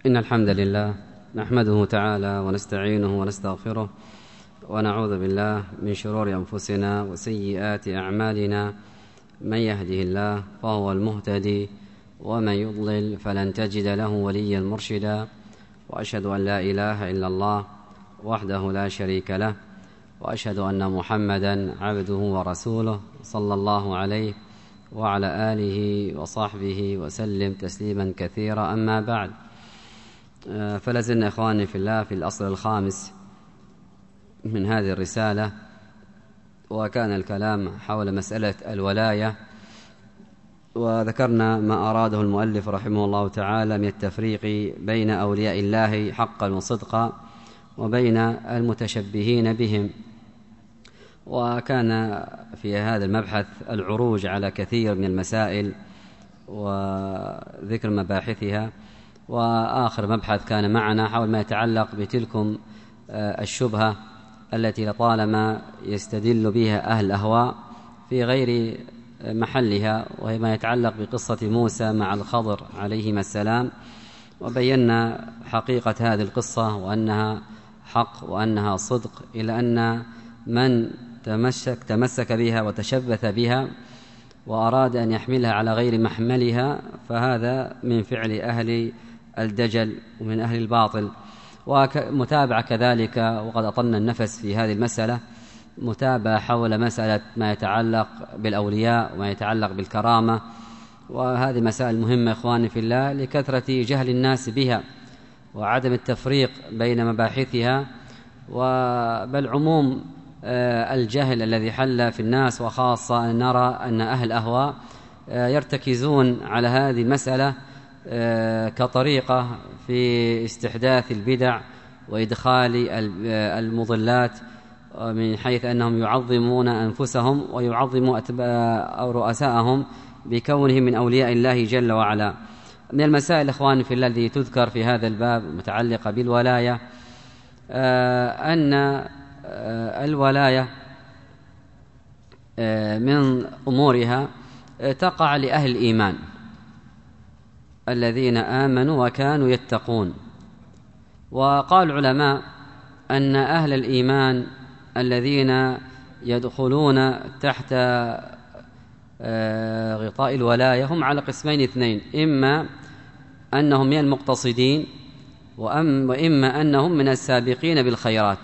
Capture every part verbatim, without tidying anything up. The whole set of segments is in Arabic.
إن الحمد لله نحمده تعالى ونستعينه ونستغفره ونعوذ بالله من شرور أنفسنا وسيئات أعمالنا. من يهده الله فهو المهتدي ومن يضلل فلن تجد له وليا مرشدا. وأشهد أن لا إله إلا الله وحده لا شريك له، وأشهد أن محمدا عبده ورسوله صلى الله عليه وعلى آله وصحبه وسلم تسليما كثيرا. أما بعد، فلازلنا إخواني في الله في الأصل الخامس من هذه الرسالة، وكان الكلام حول مسألة الولاية، وذكرنا ما أراده المؤلف رحمه الله تعالى من التفريق بين أولياء الله حقا وصدقا وبين المتشبهين بهم. وكان في هذا المبحث العروج على كثير من المسائل وذكر مباحثها، وآخر مبحث كان معنا حول ما يتعلق بتلكم الشبهة التي لطالما يستدل بها أهل الأهواء في غير محلها، وهي ما يتعلق بقصة موسى مع الخضر عليهما السلام. وبينا حقيقة هذه القصة وأنها حق وأنها صدق، إلى أن من تمسك, تمسك بها وتشبث بها وأراد أن يحملها على غير محملها فهذا من فعل أهل الدجل ومن أهل الباطل. ومتابعة كذلك، وقد أطلنا النفس في هذه المسألة، متابعة حول مسألة ما يتعلق بالأولياء وما يتعلق بالكرامة، وهذه مسائل مهمة إخواني في الله لكثرة جهل الناس بها وعدم التفريق بين مباحثها، وبل عموم الجهل الذي حل في الناس، وخاصة أن نرى أن أهل الأهواء يرتكزون على هذه المسألة كطريقة في استحداث البدع وإدخال المضلات، من حيث أنهم يعظمون أنفسهم ويعظموا أو رؤساءهم بكونهم من أولياء الله جل وعلا. من المسائل إخواني في الله التي تذكر في هذا الباب متعلقة بالولاية أن الولاية من أمورها تقع لأهل الإيمان الذين آمنوا وكانوا يتقون. وقال العلماء أن أهل الإيمان الذين يدخلون تحت غطاء الولاية هم على قسمين اثنين، إما أنهم من المقتصدين وإما أنهم من السابقين بالخيرات،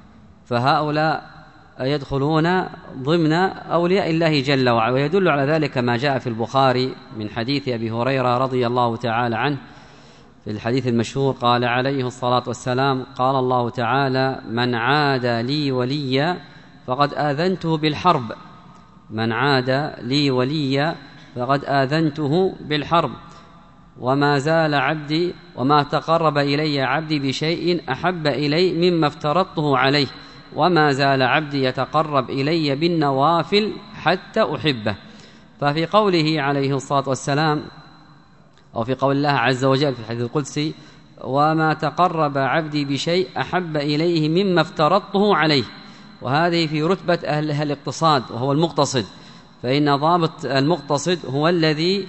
فهؤلاء يدخلون ضمن أولياء الله جل وعلا. ويدل على ذلك ما جاء في البخاري من حديث أبي هريرة رضي الله تعالى عنه في الحديث المشهور، قال عليه الصلاة والسلام: قال الله تعالى: من عاد لي وليا فقد آذنته بالحرب. من عاد لي وليا فقد آذنته بالحرب. وما زال عبدي وما تقرب إلي عبدي بشيء أحب إلي مما افترضته عليه، وما زال عبدي يتقرب إلي بالنوافل حتى أحبه. ففي قوله عليه الصلاة والسلام، أو في قول الله عز وجل في الحديث القدسي: وما تقرب عبدي بشيء أحب إليه مما افترضته عليه، وهذه في رتبة أهل الاقتصاد وهو المقتصد، فإن ضابط المقتصد هو الذي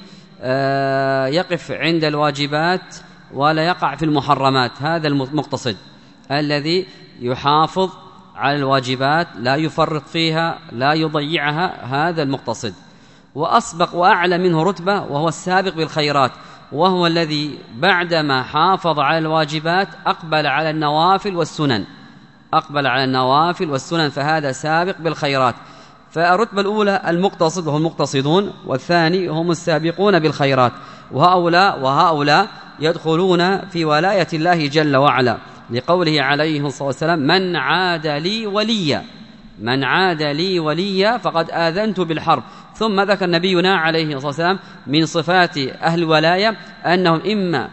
يقف عند الواجبات ولا يقع في المحرمات. هذا المقتصد الذي يحافظ على الواجبات، لا يفرط فيها، لا يضيعها، هذا المقتصد. وأسبق وأعلى منه رتبة وهو السابق بالخيرات، وهو الذي بعدما حافظ على الواجبات أقبل على النوافل والسنن أقبل على النوافل والسنن فهذا سابق بالخيرات. فالرتبة الأولى المقتصد وهم المقتصدون، والثاني هم السابقون بالخيرات، وهؤلاء وهؤلاء يدخلون في ولاية الله جل وعلا، لقوله عليه الصلاة والسلام: من عاد لي وليا من عاد لي وليا فقد آذنت بالحرب. ثم ذكر نبينا عليه الصلاة والسلام من صفات أهل الولاية أنهم إما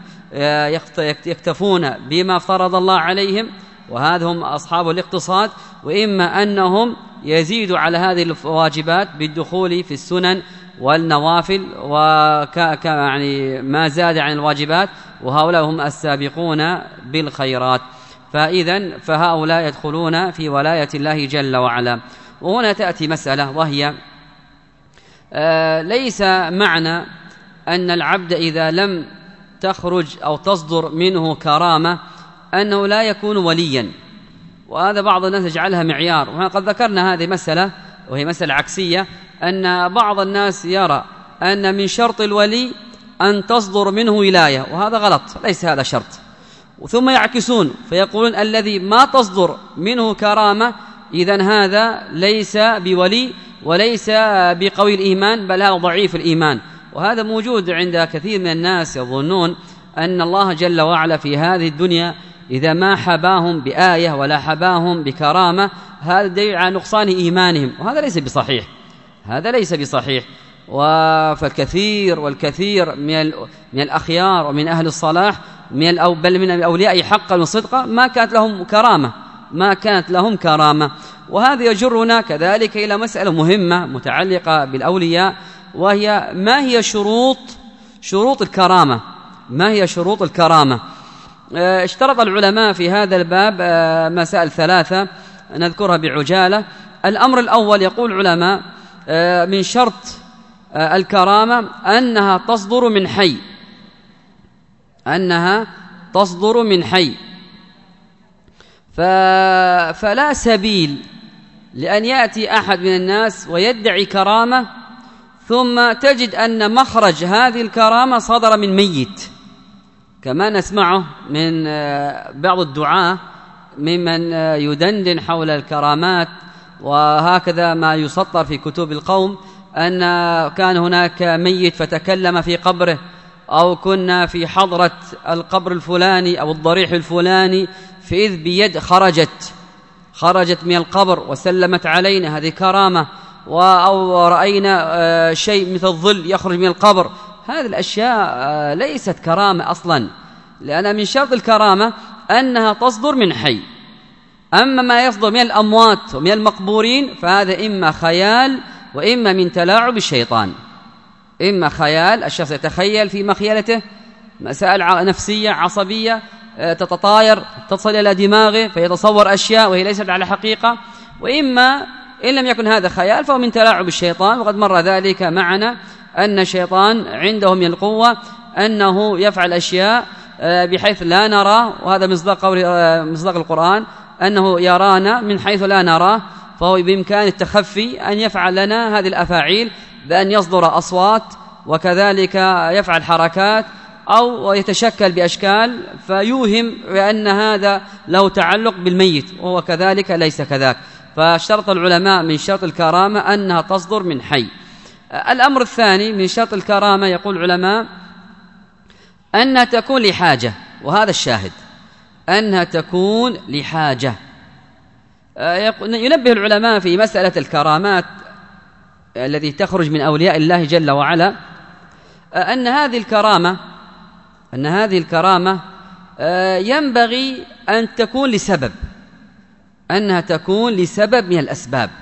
يكتفون بما فرض الله عليهم، وهذا هم أصحاب الاقتصاد، وإما أنهم يزيدوا على هذه الواجبات بالدخول في السنن والنوافل وك يعني ما زاد عن الواجبات، وهؤلاء هم السابقون بالخيرات. فإذا فهؤلاء يدخلون في ولاية الله جل وعلا. وهنا تأتي مسألة، وهي آه ليس معنى أن العبد إذا لم تخرج أو تصدر منه كرامة أنه لا يكون وليا، وهذا بعض الناس يجعلها معيار. وقد ذكرنا هذه مسألة وهي مسألة عكسية، أن بعض الناس يرى أن من شرط الولي أن تصدر منه ولاية، وهذا غلط، ليس هذا شرط. ثم يعكسون فيقولون الذي ما تصدر منه كرامة إذن هذا ليس بولي وليس بقوي الإيمان، بل هذا ضعيف الإيمان. وهذا موجود عند كثير من الناس، يظنون أن الله جل وعلا في هذه الدنيا إذا ما حباهم بآية ولا حباهم بكرامة هذا دليل على نقصان إيمانهم، وهذا ليس بصحيح، هذا ليس بصحيح. فالكثير والكثير من من الأخيار ومن أهل الصلاح من أو بل من الأولياء حقا وصدقا ما كانت لهم كرامة، ما كانت لهم كرامة. وهذا يجرنا كذلك إلى مسألة مهمة متعلقة بالأولياء، وهي ما هي شروط شروط الكرامة؟ ما هي شروط الكرامة؟ اشترط العلماء في هذا الباب مسائل ثلاثة نذكرها بعجالة. الأمر الأول يقول العلماء من شرط الكرامة أنها تصدر من حي، أنها تصدر من حي. فلا سبيل لأن يأتي أحد من الناس ويدعي كرامة ثم تجد أن مخرج هذه الكرامة صدر من ميت، كما نسمعه من بعض الدعاة ممن يدندن حول الكرامات، وهكذا ما يسطر في كتب القوم أن كان هناك ميت فتكلم في قبره، أو كنا في حضرة القبر الفلاني أو الضريح الفلاني فإذ بيد خرجت خرجت من القبر وسلمت علينا، هذه كرامة. أو رأينا شيء مثل الظل يخرج من القبر، هذه الأشياء ليست كرامة أصلا، لأن من شرط الكرامة أنها تصدر من حي. أما ما يصدر من الأموات ومن المقبورين فهذا إما خيال وإما من تلاعب الشيطان، إما خيال الشخص يتخيل في مخيلته مسائل نفسية عصبية تتطاير تصل إلى دماغه فيتصور أشياء وهي ليست على حقيقة، وإما إن لم يكن هذا خيال فهو من تلاعب الشيطان. وقد مر ذلك معنا أن الشيطان عنده من القوة أنه يفعل أشياء بحيث لا نرى، وهذا مصداق قول مصداق القرآن أنه يرانا من حيث لا نراه، فهو بإمكان التخفي أن يفعل لنا هذه الأفاعيل بأن يصدر أصوات وكذلك يفعل حركات أو يتشكل بأشكال فيوهم بأن هذا له تعلق بالميت، وهو كذلك ليس كذاك. فاشترط العلماء من شرط الكرامة أنها تصدر من حي. الأمر الثاني من شرط الكرامة يقول العلماء أنها تكون لحاجة، وهذا الشاهد أنها تكون لحاجة. ينبه العلماء في مسألة الكرامات التي تخرج من أولياء الله جل وعلا أن هذه الكرامة أن هذه الكرامة ينبغي أن تكون لسبب، أنها تكون لسبب من الأسباب.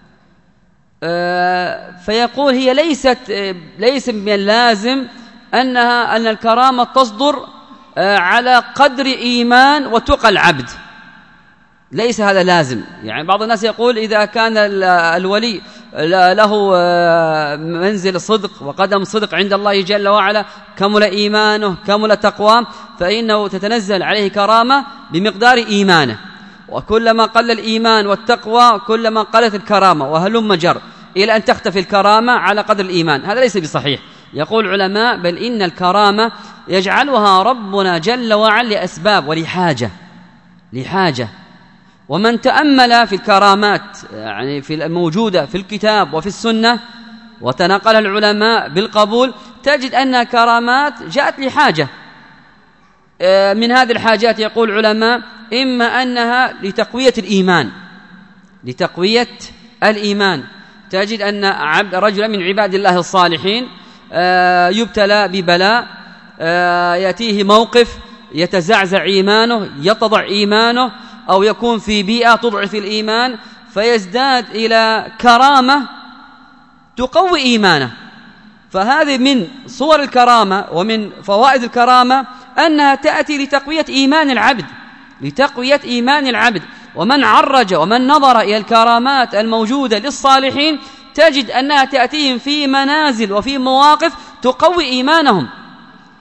فيقول هي ليست ليس من اللازم أنها أن الكرامة تصدر على قدر إيمان وتقى العبد، ليس هذا لازم. يعني بعض الناس يقول إذا كان الولي له منزل صدق وقدم صدق عند الله جل وعلا كمل إيمانه كمل تقواه فإنه تتنزل عليه كرامة بمقدار إيمانه، وكلما قل الإيمان والتقوى كلما قلت الكرامة، وهلم جر إلى أن تختفي الكرامة على قدر الإيمان. هذا ليس بصحيح. يقول العلماء بل إن الكرامة يجعلها ربنا جل وعلا لأسباب ولحاجة لحاجة. ومن تأمل في الكرامات يعني في الموجودة في الكتاب وفي السنة وتناقلها العلماء بالقبول تجد أن كرامات جاءت لحاجة. من هذه الحاجات يقول العلماء إما أنها لتقوية الإيمان لتقوية الإيمان تجد أن عبد رجل من عباد الله الصالحين يبتلى ببلاء، يأتيه موقف يتزعزع إيمانه يتضع إيمانه، أو يكون في بيئة تضعف الإيمان فيزداد إلى كرامة تقوي إيمانه. فهذه من صور الكرامة ومن فوائد الكرامة أنها تأتي لتقوية إيمان العبد لتقوية إيمان العبد. ومن عرج ومن نظر إلى الكرامات الموجودة للصالحين تجد أنها تأتيهم في منازل وفي مواقف تقوي إيمانهم،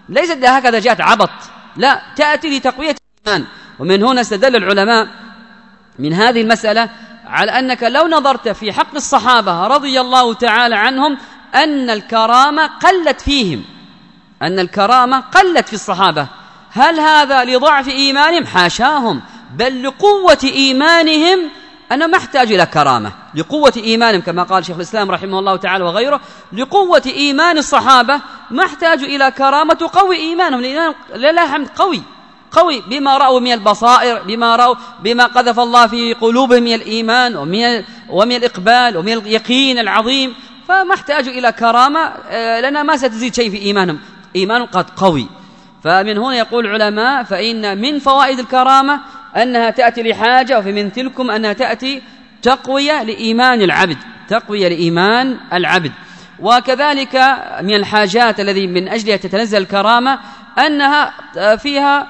ليست هكذا جاءت عبط، لا، تأتي لتقوية الإيمان. ومن هنا استدل العلماء من هذه المسألة على أنك لو نظرت في حق الصحابة رضي الله تعالى عنهم أن الكرامة قلت فيهم، أن الكرامة قلت في الصحابة. هل هذا لضعف إيمانهم؟ حاشاهم، بل لقوة إيمانهم، أنهم ما احتاجوا إلى كرامة، لقوة إيمانهم كما قال شيخ الإسلام رحمه الله تعالى وغيره، لقوة إيمان الصحابة ما احتاجوا إلى كرامة تقوي إيمانهم، لأن لا حمد قوي قوي بما رأوا من البصائر، بما رأوا بما قذف الله في قلوبهم من الإيمان ومن ومن الإقبال ومن اليقين العظيم، فما احتاجوا إلى كرامة لأنها ما ستزيد شيء في إيمانهم، إيمان قد قوي. فمن هنا يقول العلماء فإن من فوائد الكرامة أنها تأتي لحاجة، وفي من تلكم أنها تأتي تقوية لإيمان العبد، تقوية لإيمان العبد. وكذلك من الحاجات الذي من أجلها تتنزل الكرامة أنها فيها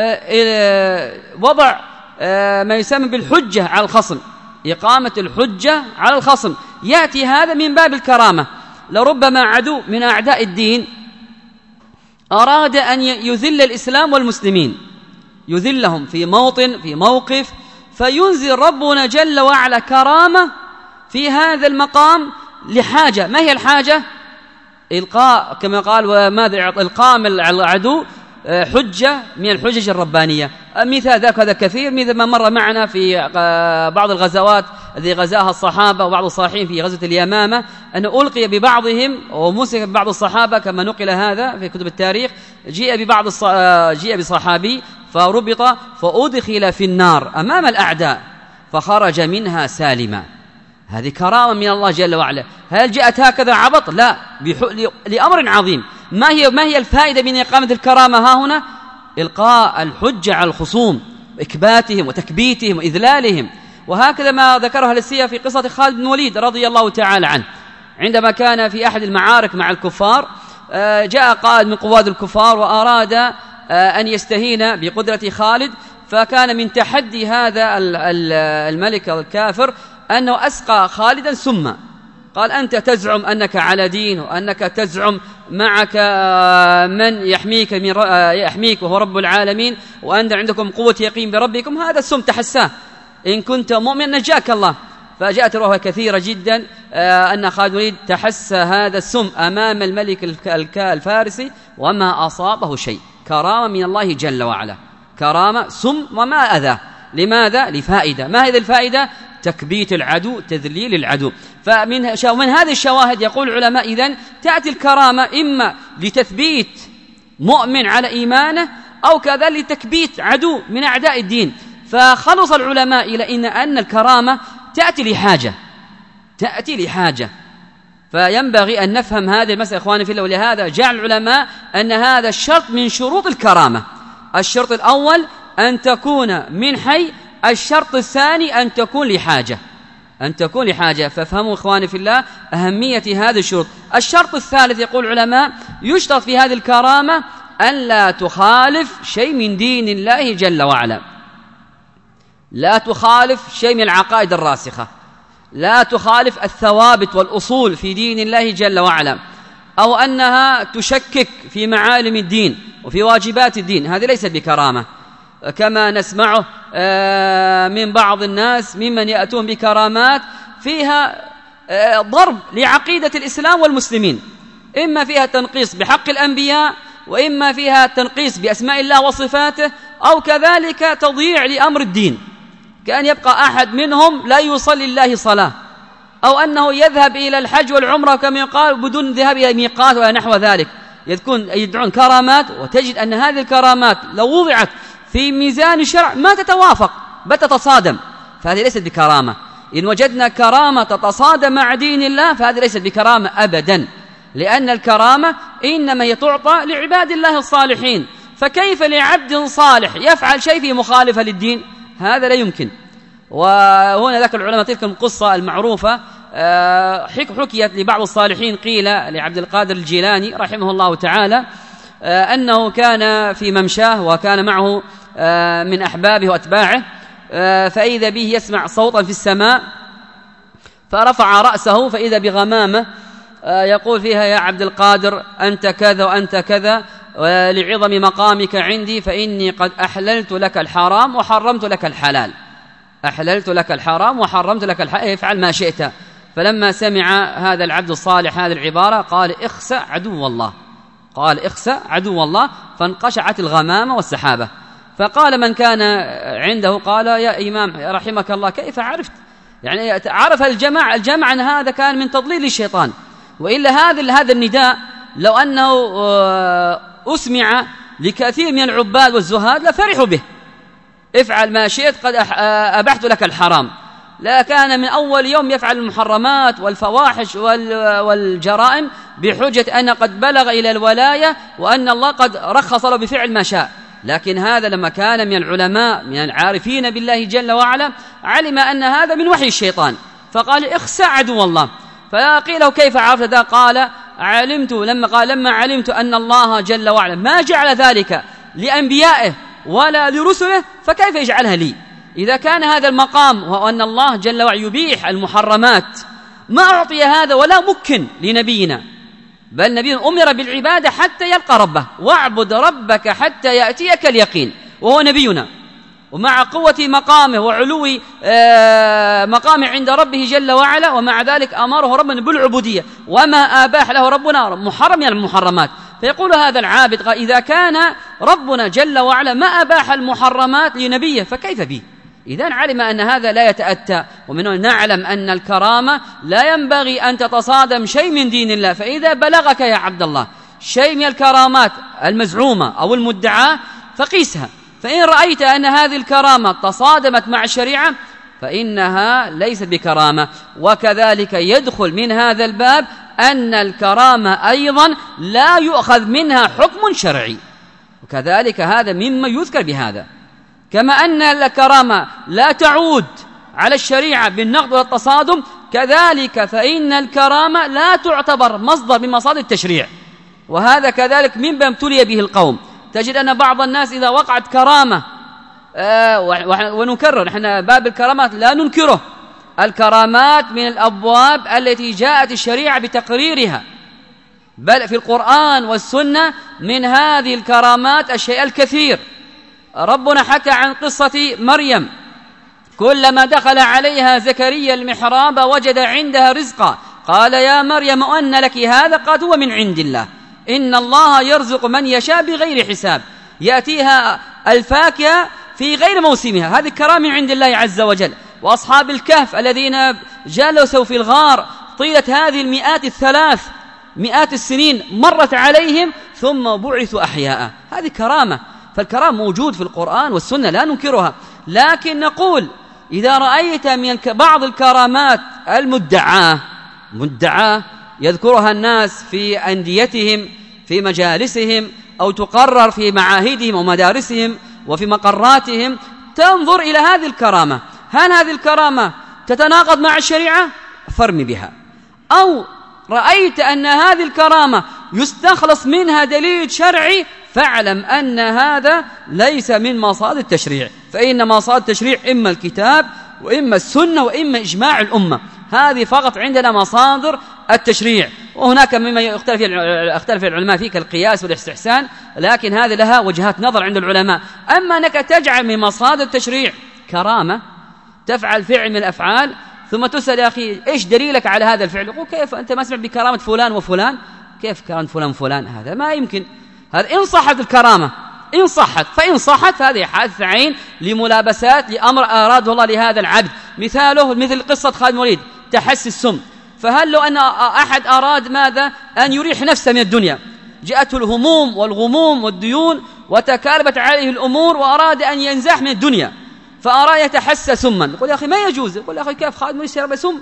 وضع ما يسمى بالحجة على الخصم، إقامة الحجة على الخصم، يأتي هذا من باب الكرامة. لربما عدو من أعداء الدين أراد أن يذل الإسلام والمسلمين، يذلهم في موطن في موقف، فينزل ربنا جل وعلا كرامة في هذا المقام لحاجة. ما هي الحاجة؟ إلقاء كما قال وماذا إلقاء العدو حجة من الحجج الربانية. مثال ذلك هذا كثير، مثل ما مر معنا في بعض الغزوات التي غزاها الصحابة وبعض الصالحين في غزوة اليمامة، أن ألقي ببعضهم ومسك ببعض الصحابة كما نقل هذا في كتب التاريخ، جيء ببعض الص... جيء بصحابي فربط فأدخل في النار أمام الأعداء فخرج منها سالما. هذه كرامة من الله جل وعلا. هل جاءت هكذا عبط؟ لا، بح... لأمر عظيم. ما هي ما هي الفائدة من إقامة الكرامة ها هنا؟ إلقاء الحجة على الخصوم، إكباتهم وتكبيتهم وإذلالهم. وهكذا ما ذكرها السيرة في قصة خالد بن الوليد رضي الله تعالى عنه، عندما كان في أحد المعارك مع الكفار، جاء قائد من قواد الكفار وأراد أن يستهين بقدرة خالد، فكان من تحدي هذا الملك الكافر أنه أسقى خالدا سما. قال أنت تزعم أنك على دين وأنك تزعم معك من يحميك من يحميك وهو رب العالمين، وأنت عندكم قوة يقين بربكم، هذا السم تحساه، إن كنت مؤمن نجاك الله. فجاءت رواية كثيرة جدا أن خالد بن الوليد تحسى هذا السم أمام الملك الفارسي وما أصابه شيء. كرامة من الله جل وعلا، كرامة سم وما أذى. لماذا؟ لفائدة. ما هذه الفائدة؟ تكبيت العدو، تذليل العدو. فمن من هذه الشواهد يقول العلماء إذن تأتي الكرامة إما لتثبيت مؤمن على إيمانه أو كذا لتكبيت عدو من أعداء الدين. فخلص العلماء إلى إن أن الكرامة تأتي لحاجة، تأتي لحاجة. فينبغي أن نفهم هذه المسألة إخواني في الله. ولهذا جعل العلماء أن هذا الشرط من شروط الكرامة. الشرط الأول أن تكون من حي، الشرط الثاني أن تكون لحاجة، أن تكون لحاجة. فافهموا إخواني في الله أهمية هذه الشروط. الشرط الثالث يقول العلماء يشترط في هذه الكرامة أن لا تخالف شيء من دين الله جل وعلا، لا تخالف شيء من العقائد الراسخة، لا تخالف الثوابت والأصول في دين الله جل وعلا، أو أنها تشكك في معالم الدين وفي واجبات الدين. هذه ليست بكرامة، كما نسمعه من بعض الناس ممن يأتون بكرامات فيها ضرب لعقيدة الإسلام والمسلمين، إما فيها تنقيص بحق الأنبياء، وإما فيها تنقيص بأسماء الله وصفاته، أو كذلك تضييع لأمر الدين، كأن يبقى أحد منهم لا يصلي الله صلاة، أو أنه يذهب إلى الحج والعمرة كما يقال بدون ذهاب إلى ميقات ولا نحو ذلك. يدعون كرامات، وتجد أن هذه الكرامات لو وضعت في ميزان الشرع ما تتوافق بل تتصادم، فهذه ليست بكرامة. إن وجدنا كرامة تتصادم مع دين الله فهذه ليست بكرامة أبدا، لأن الكرامة إنما يتعطى لعباد الله الصالحين. فكيف لعبد صالح يفعل شيء في مخالفة للدين؟ هذا لا يمكن. وهنا ذكر العلماء تلك القصة المعروفة حكيت لبعض الصالحين، قيل لعبد القادر الجيلاني رحمه الله تعالى أنه كان في ممشاه وكان معه من أحبابه وأتباعه، فإذا به يسمع صوتا في السماء، فرفع رأسه فإذا بغمامة يقول فيها يا عبد القادر أنت كذا وأنت كذا، ولعظم مقامك عندي فإني قد أحللت لك الحرام وحرمت لك الحلال، أحللت لك الحرام وحرمت لك الحلال، افعل ما شئت. فلما سمع هذا العبد الصالح هذه العبارة قال اخسأ عدو الله، قال اخسأ عدو الله، فانقشعت الغمامة والسحابة. فقال من كان عنده قال يا إمام رحمك الله كيف عرفت؟ يعني عرف الجمع الجمع أن هذا كان من تضليل الشيطان، وإلا هذا هذا النداء لو أنه أسمع لكثير من العباد والزهاد لفرحوا به، افعل ما شئت قد أبحت لك الحرام. لا كان من أول يوم يفعل المحرمات والفواحش والجرائم بحجة أن قد بلغ إلى الولاية وأن الله قد رخص له بفعل ما شاء. لكن هذا لما كان من العلماء من العارفين بالله جل وعلا علم أن هذا من وحي الشيطان، فقال اخسأ عدو الله. فقيل له كيف عرفت ذا؟ قال علمت لما قال لما علمت أن الله جل وعلا ما جعل ذلك لأنبيائه ولا لرسله فكيف يجعلها لي؟ إذا كان هذا المقام وهو أن الله جل وعلا يبيح المحرمات ما أعطي هذا ولا مكن لنبينا، بل نبينا أمر بالعبادة حتى يلقى ربه، واعبد ربك حتى يأتيك اليقين، وهو نبينا، ومع قوة مقامه وعلو مقامه عند ربه جل وعلا، ومع ذلك أمره ربنا بالعبودية وما آباح له ربنا محرم من المحرمات. فيقول هذا العابد إذا كان ربنا جل وعلا ما أباح المحرمات لنبيه فكيف به؟ إذن علم أن هذا لا يتأتى. ومنه نعلم أن الكرامة لا ينبغي أن تتصادم شيء من دين الله. فإذا بلغك يا عبد الله شيء من الكرامات المزعومة أو المدعاة فقيسها، فإن رأيت أن هذه الكرامة تصادمت مع الشريعة فإنها ليست بكرامة. وكذلك يدخل من هذا الباب أن الكرامة أيضا لا يؤخذ منها حكم شرعي، وكذلك هذا مما يذكر بهذا. كما أن الكرامة لا تعود على الشريعة بالنقد والتصادم، كذلك فإن الكرامة لا تعتبر مصدر من مصادر التشريع، وهذا كذلك مما ابتلي به القوم. تجد أن بعض الناس إذا وقعت كرامة آه ونكرر نحن باب الكرامات لا ننكره، الكرامات من الأبواب التي جاءت الشريعة بتقريرها، بل في القرآن والسنة من هذه الكرامات الشيء الكثير. ربنا حكى عن قصة مريم كلما دخل عليها زكريا المحراب وجد عندها رزقا قال يا مريم أن لك هذا؟ قالت هو من عند الله إن الله يرزق من يشاء بغير حساب، يأتيها الفاكهة في غير موسمها، هذه كرامة عند الله عز وجل. وأصحاب الكهف الذين جلسوا في الغار طيلة هذه المئات الثلاث مئات السنين مرت عليهم ثم بعثوا أحياء، هذه كرامة. فالكرام موجود في القرآن والسنة لا ننكرها، لكن نقول إذا رأيت من بعض الكرامات المدعاة مدعاة يذكرها الناس في أنديتهم في مجالسهم أو تقرر في معاهدهم ومدارسهم وفي مقراتهم، تنظر إلى هذه الكرامة، هل هذه الكرامة تتناقض مع الشريعة؟ فرمي بها. أو رأيت أن هذه الكرامة يستخلص منها دليل شرعي فاعلم أن هذا ليس من مصادر التشريع، فإن مصادر التشريع إما الكتاب وإما السنة وإما إجماع الأمة، هذه فقط عندنا مصادر التشريع. وهناك مما يختلف يختلف العلماء فيه كالقياس والاستحسان، لكن هذه لها وجهات نظر عند العلماء. أما أنك تجعل من مصادر التشريع كرامة تفعل فعل من الأفعال ثم تسأل يا أخي إيش دليلك على هذا الفعل؟ يقول كيف أنت ما سمعت بكرامة فلان وفلان؟ كيف كرامة فلان وفلان؟ هذا ما يمكن. هذا إن صحت الكرامة، إن صحت فإن صحت هذه حادثة عين لملابسات لأمر أراده الله لهذا العبد. مثاله مثل قصة خالد بن الوليد تحسي السم، فهل لو أن أحد أراد ماذا؟ أن يريح نفسه من الدنيا، جاءته الهموم والغموم والديون وتكالبت عليه الأمور وأراد أن ينزاح من الدنيا فأراد يتحسى سما، يقول يا أخي ما يجوز. يقول يا أخي كيف خالد بن الوليد شرب سم؟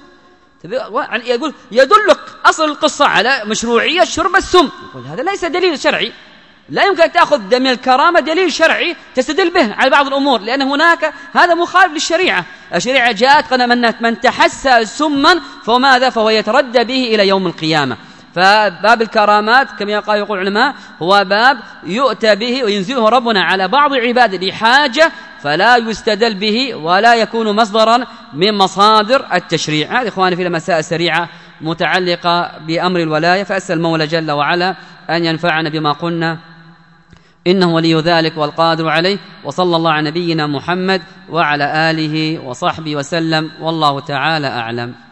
يقول يدلك أصل القصة على مشروعية شرب السم، يقول هذا ليس دليل شرعي، لا يمكن أن تأخذ من الكرامة دليل شرعي تستدل به على بعض الأمور، لأن هناك هذا مخالف للشريعة. الشريعة جاءت قال من تحسى سما فماذا؟ فهو يتردى به إلى يوم القيامة. فباب الكرامات كما يقول العلماء هو باب يؤتى به وينزله ربنا على بعض عباده لحاجة، فلا يستدل به ولا يكون مصدرا من مصادر التشريع. هذه إخواني في المسائل السريعة متعلقة بأمر الولاية، فأسأل المولى جل وعلا أن ينفعنا بما قلنا، إنه ولي ذلك والقادر عليه. وصلى الله على نبينا محمد وعلى آله وصحبه وسلم، والله تعالى أعلم.